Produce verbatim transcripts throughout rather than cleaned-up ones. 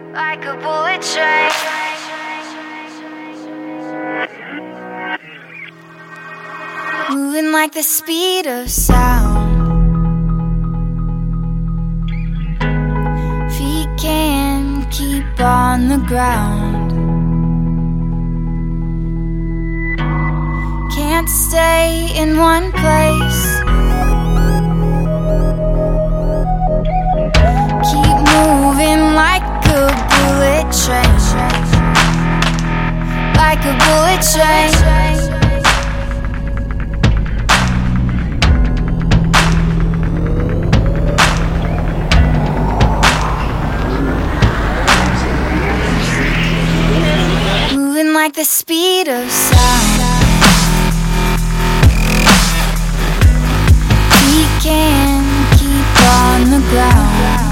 like a bullet train. Moving like the speed of sound. Feet can't keep on the ground. Can't stay in one place. Keep moving like a bullet train. Like a bullet train. Moving like the speed of sound. We can keep on the ground.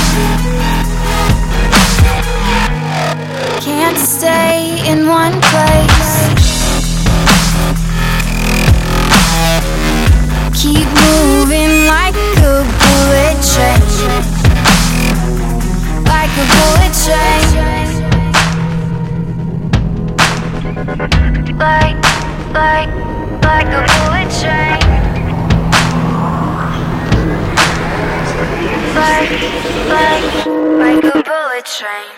Can't stay in one place. Keep moving like a bullet train. Like a bullet train. Like, like, like a bullet train. Like, like, like a bullet train.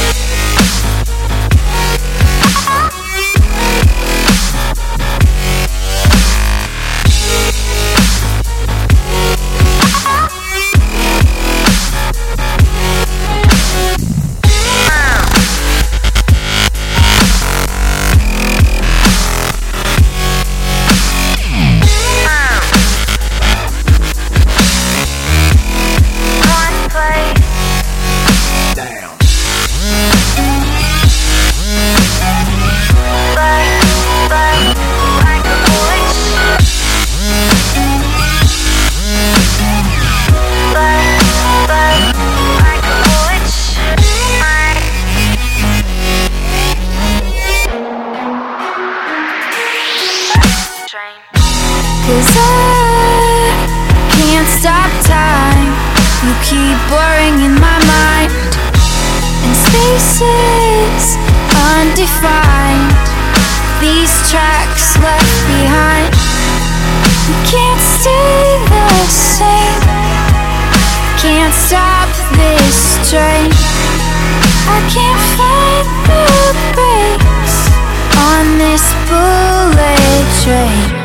Cause I can't stop time. You keep blurring in my mind, and spaces undefined. These tracks left behind. You can't stay the same. Can't stop this train. I can't find the brakes on this bullet train.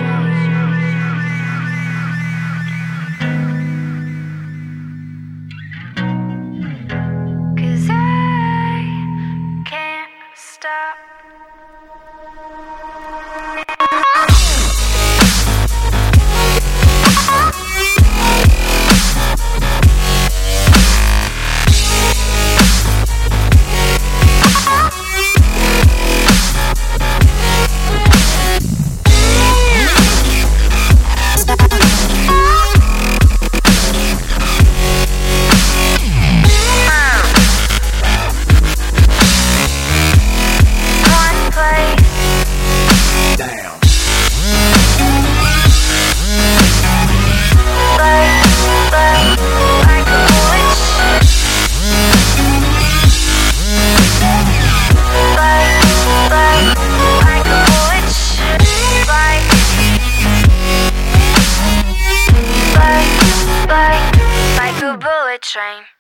Stop. Like a bullet train.